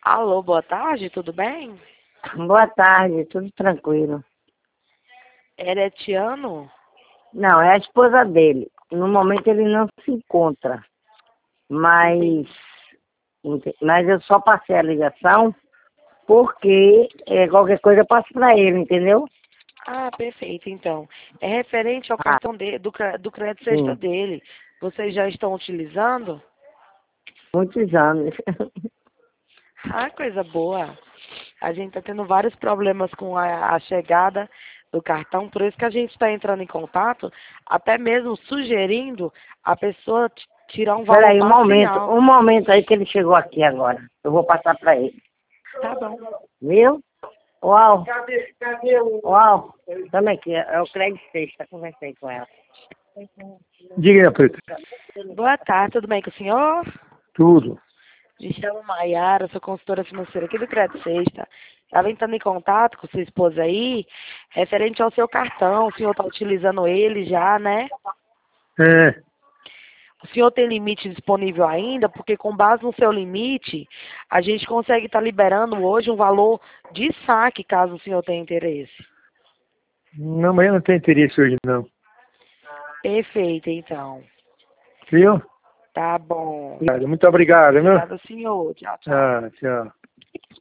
Alô, boa tarde, tudo bem? Boa tarde, tudo tranquilo. Heretiano? Não, é a esposa dele. No momento ele não se encontra, mas, mas eu só passei a ligação porque qualquer coisa eu passo para ele, entendeu? Ah, perfeito, então. É referente ao Ah, cartão do crédito sexta sim, dele. Vocês já estão utilizando? muitos anos. Ah, coisa boa. A gente está tendo vários problemas com a chegada do cartão, por isso que a gente está entrando em contato, até mesmo sugerindo a pessoa tirar um Espera valor aí, parcial. um momento aí que ele chegou aqui agora. Eu vou passar para ele. Tá bom. Viu? Uau, uau. Também aqui, é o Craig Sexta, conversei com ela. Diga, Preta. Boa tarde, tudo bem com o senhor? Tudo. Me chamo Maiara, sou consultora financeira aqui do Crédito Sexta. Estava entrando em contato com sua esposa aí, referente ao seu cartão. O senhor está utilizando ele já, né? É, O senhor tem limite disponível ainda? Porque com base no seu limite, a gente consegue estar liberando hoje um valor de saque, caso o senhor tenha interesse. não, mas eu não tenho interesse hoje, não. Perfeito, então. Viu? Tá bom. Muito obrigado, viu? Obrigada, senhor. Tchau, tchau. Ah, tchau.